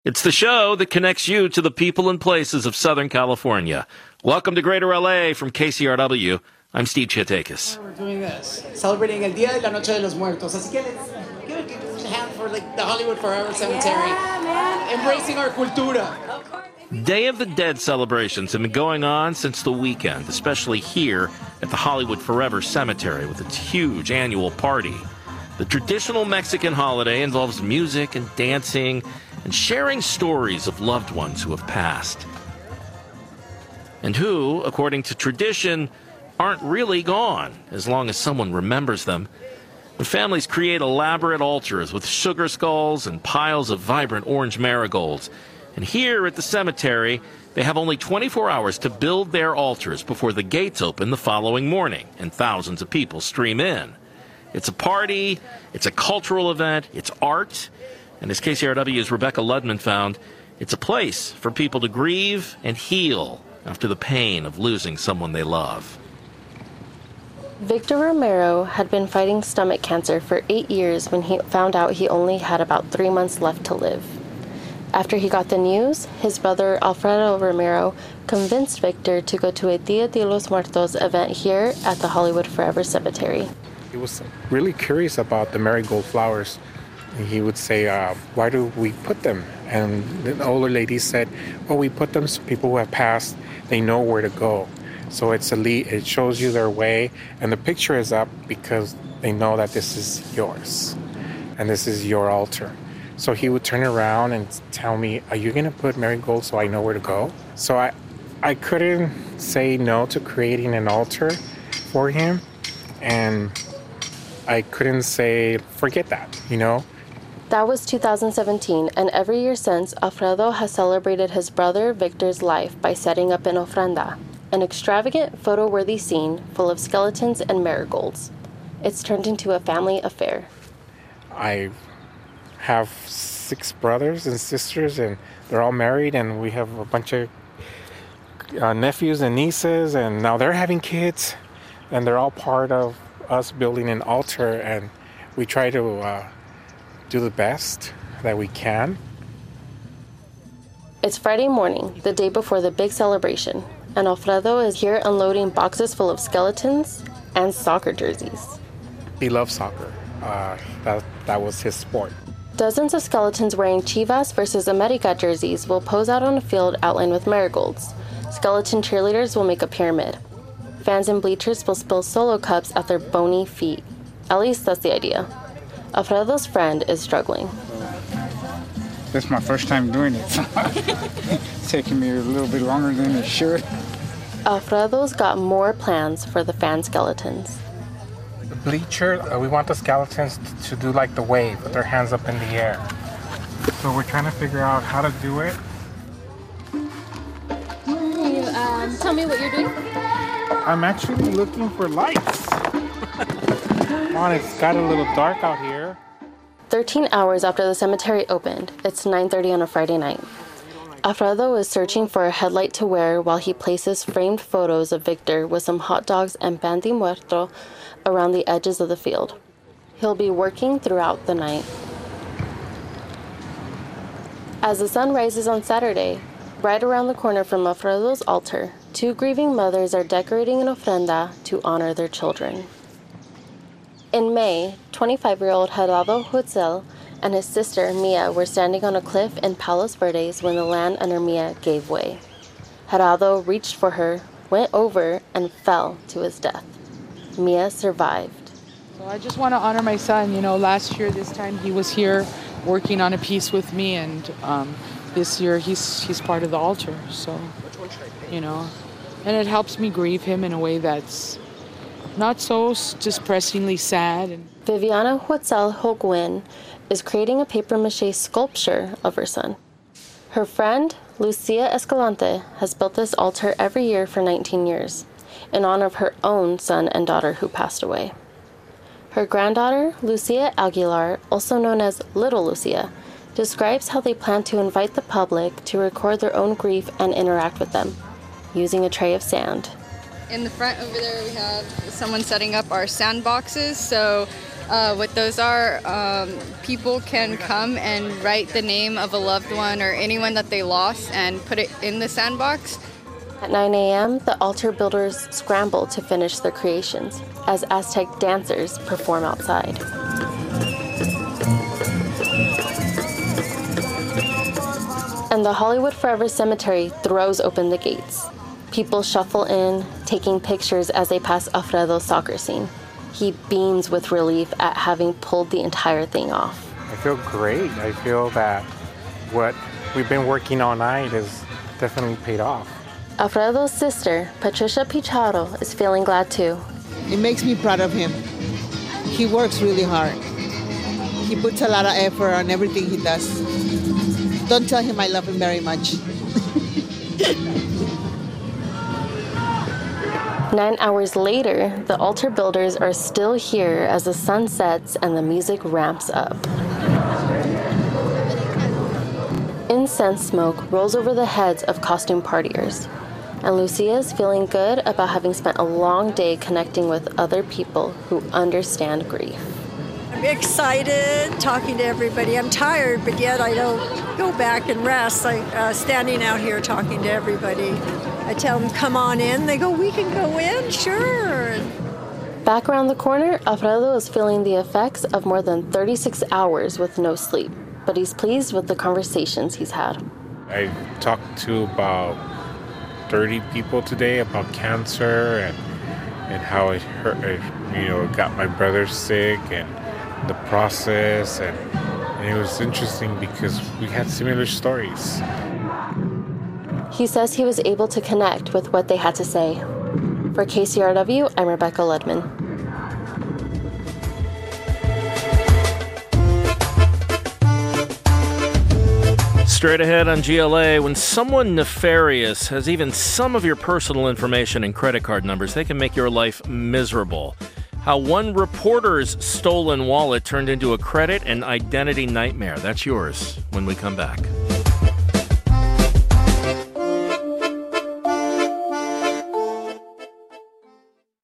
It's the show that connects you to the people and places of Southern California. Welcome to Greater LA from KCRW. I'm Steve Chiatakis. We're doing this, celebrating El Día de la Noche de los Muertos. Así que let's give a hand for the Hollywood Forever Cemetery, embracing our cultura. Day of the Dead celebrations have been going on since the weekend, especially here at the Hollywood Forever Cemetery with its huge annual party. The traditional Mexican holiday involves music and dancing and sharing stories of loved ones who have passed. And who, according to tradition, aren't really gone as long as someone remembers them. The families create elaborate altars with sugar skulls and piles of vibrant orange marigolds. And here at the cemetery, they have only 24 hours to build their altars before the gates open the following morning, and thousands of people stream in. It's a party, it's a cultural event, it's art, and as KCRW's Rebecca Ludman found, it's a place for people to grieve and heal after the pain of losing someone they love. Victor Romero had been fighting stomach cancer for 8 years when he found out he only had about 3 months left to live. After he got the news, his brother Alfredo Romero convinced Victor to go to a Dia de los Muertos event here at the Hollywood Forever Cemetery. He was really curious about the marigold flowers. He would say, why do we put them? And the older lady said, well, we put them so people who have passed, they know where to go. So it shows you their way, and the picture is up because they know that this is yours, and this is your altar. So he would turn around and tell me, are you going to put marigolds so I know where to go? So I couldn't say no to creating an altar for him, and I couldn't say, forget that, you know? That was 2017, and every year since, Alfredo has celebrated his brother Victor's life by setting up an ofrenda, an extravagant, photo-worthy scene full of skeletons and marigolds. It's turned into a family affair. I have 6 brothers and sisters, and they're all married, and we have a bunch of nephews and nieces, and now they're having kids, and they're all part of us building an altar, and we try to do the best that we can. It's Friday morning, the day before the big celebration, and Alfredo is here unloading boxes full of skeletons and soccer jerseys. He loves soccer. That was his sport. Dozens of skeletons wearing Chivas versus America jerseys will pose out on a field outlined with marigolds. Skeleton cheerleaders will make a pyramid. Fans and bleachers will spill Solo cups at their bony feet. At least that's the idea. Alfredo's friend is struggling. This is my first time doing it. It's taking me a little bit longer than it should. Alfredo's got more plans for the fan skeletons. The bleacher, we want the skeletons to do like the wave, with their hands up in the air. So we're trying to figure out how to do it. Can you tell me what you're doing? I'm actually looking for lights. Come on, it's got a little dark out here. 13 hours after the cemetery opened, it's 9:30 on a Friday night. Alfredo is searching for a headlight to wear while he places framed photos of Victor with some hot dogs and pan de muerto around the edges of the field. He'll be working throughout the night. As the sun rises on Saturday, right around the corner from Alfredo's altar, 2 grieving mothers are decorating an ofrenda to honor their children. In May, 25-year-old Gerardo Huetzel and his sister Mia were standing on a cliff in Palos Verdes when the land under Mia gave way. Gerardo reached for her, went over, and fell to his death. Mia survived. So I just want to honor my son. You know, last year this time he was here working on a piece with me, and this year he's part of the altar. So, you know, and it helps me grieve him in a way that's not so depressingly sad. Viviana Huetzel Holguin is creating a papier-mâché sculpture of her son. Her friend, Lucia Escalante, has built this altar every year for 19 years, in honor of her own son and daughter who passed away. Her granddaughter, Lucia Aguilar, also known as Little Lucia, describes how they plan to invite the public to record their own grief and interact with them, using a tray of sand. In the front over there we have someone setting up our sandboxes, so What those are, people can come and write the name of a loved one or anyone that they lost and put it in the sandbox. At 9 a.m., the altar builders scramble to finish their creations as Aztec dancers perform outside. And the Hollywood Forever Cemetery throws open the gates. People shuffle in, taking pictures as they pass Alfredo's soccer scene. He beams with relief at having pulled the entire thing off. I feel great. I feel that what we've been working all night has definitely paid off. Alfredo's sister, Patricia Pichardo, is feeling glad too. It makes me proud of him. He works really hard. He puts a lot of effort on everything he does. Don't tell him I love him very much. 9 hours later, the altar builders are still here as the sun sets and the music ramps up. Incense smoke rolls over the heads of costume partiers, and Lucia is feeling good about having spent a long day connecting with other people who understand grief. I'm excited talking to everybody. I'm tired, but yet I don't go back and rest. Standing out here talking to everybody. I tell them, come on in. They go, we can go in? Sure. Back around the corner, Alfredo is feeling the effects of more than 36 hours with no sleep, but he's pleased with the conversations he's had. I talked to about 30 people today about cancer and how it hurt, got my brother sick and the process, and it was interesting because we had similar stories. He says he was able to connect with what they had to say. For KCRW, I'm Rebecca Ledman. Straight ahead on GLA, when someone nefarious has even some of your personal information and credit card numbers, they can make your life miserable. How one reporter's stolen wallet turned into a credit and identity nightmare. That's yours when we come back.